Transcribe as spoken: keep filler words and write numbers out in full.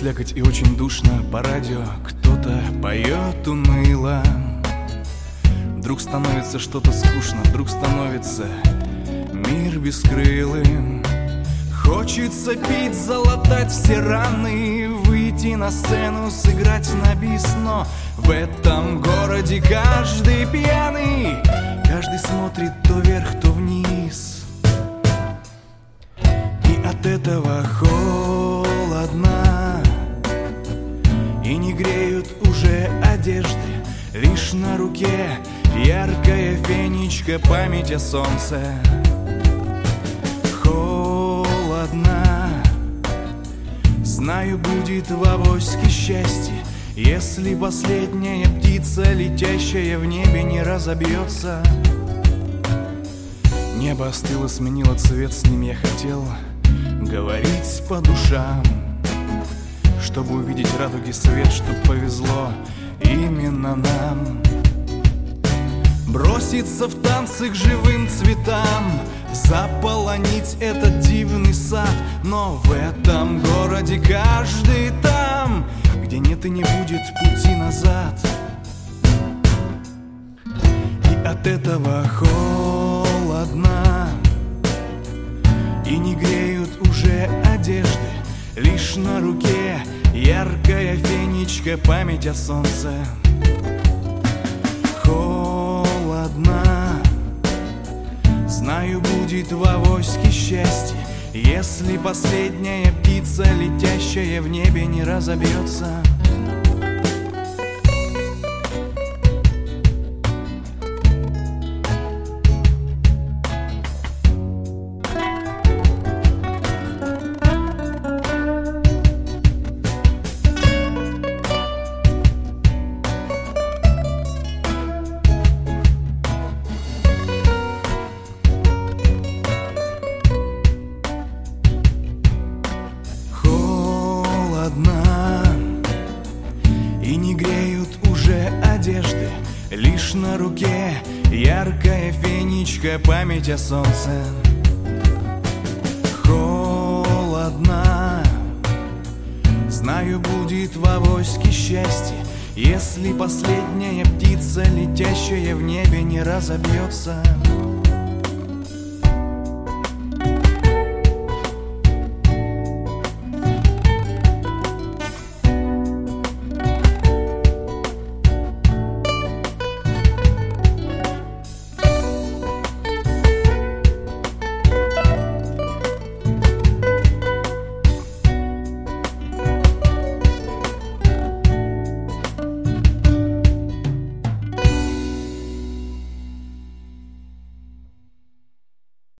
слякоть и очень душно по радио кто-то поет уныло. Вдруг становится что-то скучно, вдруг становится мир бескрылым. Хочется пить, залатать все раны, выйти на сцену, сыграть на бис. Но в этом городе каждый пьяный, каждый смотрит то вверх, то вниз. И от этого холодно, и не греют уже одежды. Лишь на руке яркая фенечка, память о солнце. Холодно, знаю, будет в авоське счастье, если последняя птица, летящая в небе, не разобьется. Небо остыло, сменило цвет, с ним я хотел говорить по душам, чтобы увидеть радуги свет, чтоб повезло именно нам. Броситься в танцы к живым цветам, заполонить этот дивный сад. Но в этом городе каждый там, где нет и не будет пути назад. И от этого холодно, и не греют уже одежды. Лишь на руке яркая фенечка, память о солнце. Холодно, знаю, будет в авоське счастье, если последняя птица, летящая в небе, не разобьется. И не греют уже одежды. Лишь на руке яркая фенечка, память о солнце. Холодно, знаю, будет в авоське счастье, если последняя птица, летящая в небе, не разобьется.